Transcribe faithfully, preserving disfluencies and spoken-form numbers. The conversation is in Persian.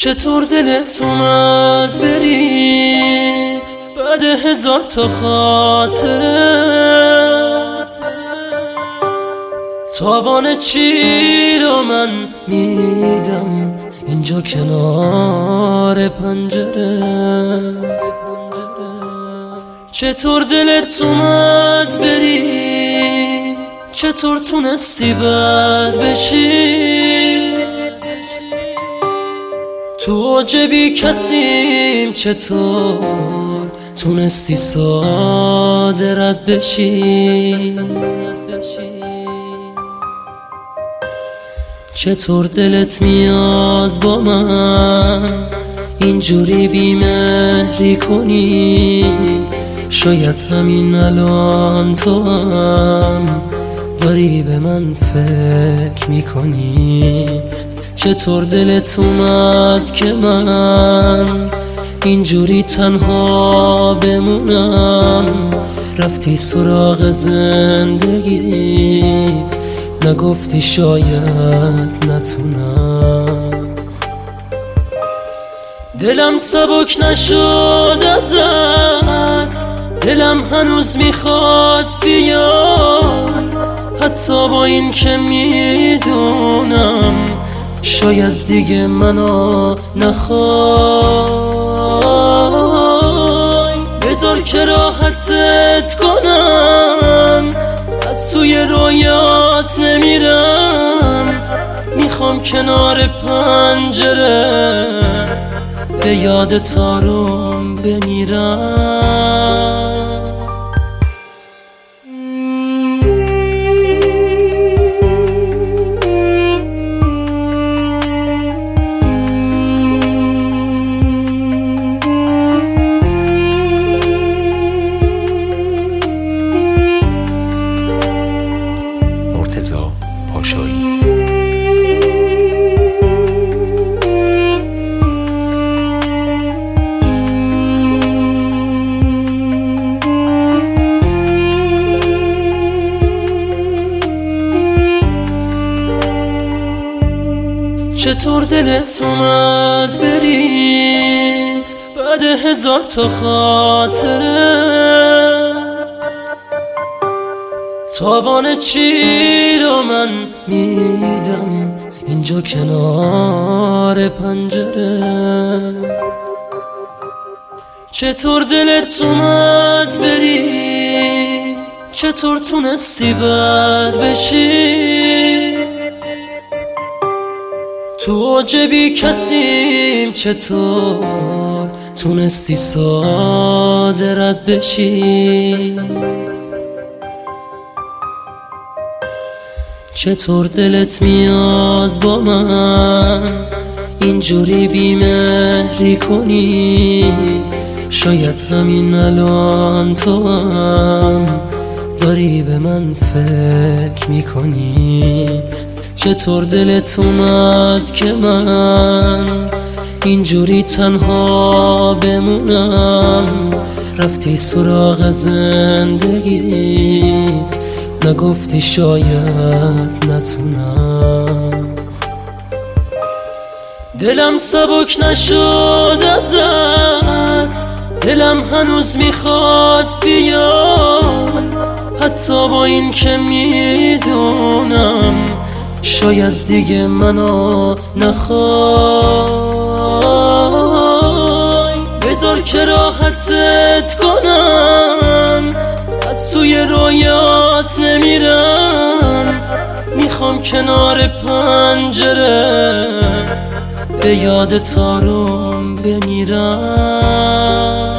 چطور دلت اومد بری بعد هزار تا خاطره؟ تاوان چی رو من میدم اینجا کنار پنجره؟ چطور دلت اومد بری، چطور تونستی بد بشی؟ تو اوج بی کسیم چطور تونستی ساده رد بشی؟ چطور دلت میاد با من اینجوری بیمهری کنی؟ شاید همین الان تو هم داری به من فکر میکنی. چطور دلت اومد که من اینجوری تنها بمونم؟ رفتی سراغ زندگیت، نگفتی شاید نتونم. دلم سبک نشد ازت، دلم هنوز میخواد بیای، حتی با این که میدونم شاید دیگه منو نخوای. بذار که راحتت کنم، از توی رویات نمیرم، میخوام کنار پنجره به یاد تارم بمیرم. پاشایی. چطور دلت اومد بری بعد هزار تا خاطره؟ تاوان چی رو من میدم اینجا کنار پنجره؟ چطور دلت اومد بری، چطور تونستی بد بشی؟ تو اوج بی کسیم چطور تونستی ساده رد بشی؟ چطور دلت میاد با من اینجوری بیمهری کنی؟ شاید همین الان تو هم داری به من فکر میکنی. چطور دلت اومد که من اینجوری تنها بمونم؟ رفتی سراغ زندگیت، نگفتی شاید نتونم. دلم سبک نشد ازت، دلم هنوز میخواد بیای، حتی با این که میدونم شاید دیگه منو نخوای. بذار که راحتت کنم، از توی رویات نمیرم، میخوام کنار پنجره به یاد تارم بمیرم.